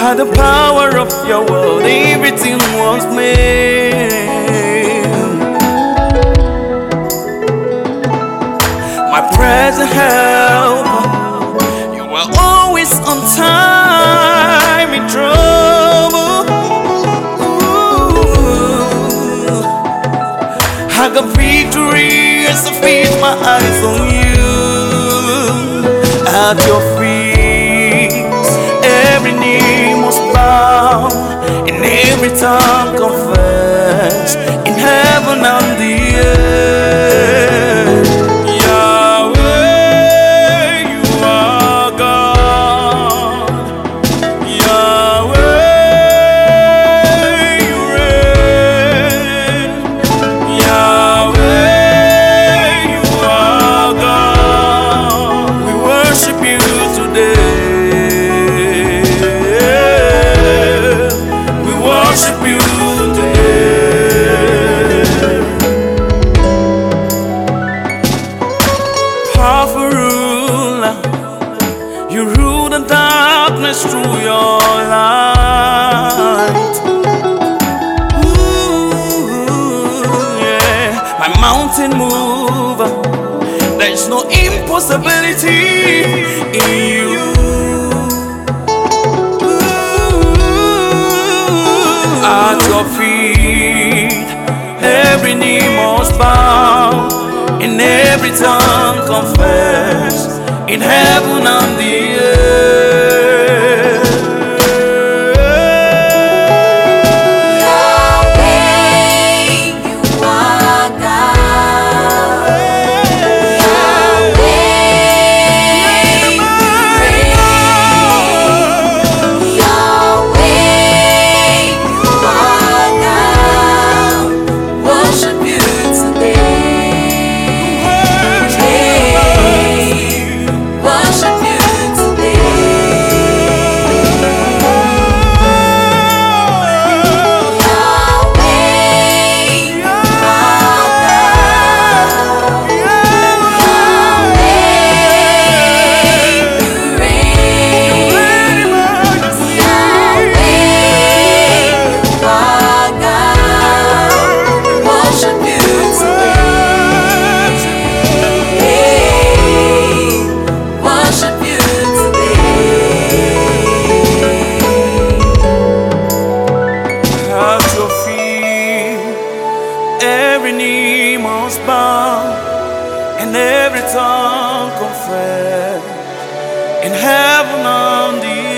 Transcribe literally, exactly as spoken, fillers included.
By the power of your word, everything was made. My present help, you are always on time in trouble. Ooh, I got victory as I feed my eyes on you. At your feet, every knee must bow, and every tongue confess, in heaven and the earth. Yahweh, you are God. Yahweh, you reign. Yahweh, you are God. We worship you today. We worship you today. Powerful ruler, you rule the darkness through your light. Ooh, yeah. My mountain mover, there's no impossibility in you. Ooh, at your feet, every knee must bow, and every tongue confess, in heaven and the earth. Yahweh, you are God. Yahweh, you reign. Yahweh, you are God. Worship you today. Worship you every knee must bow, and every tongue confess, in heaven and the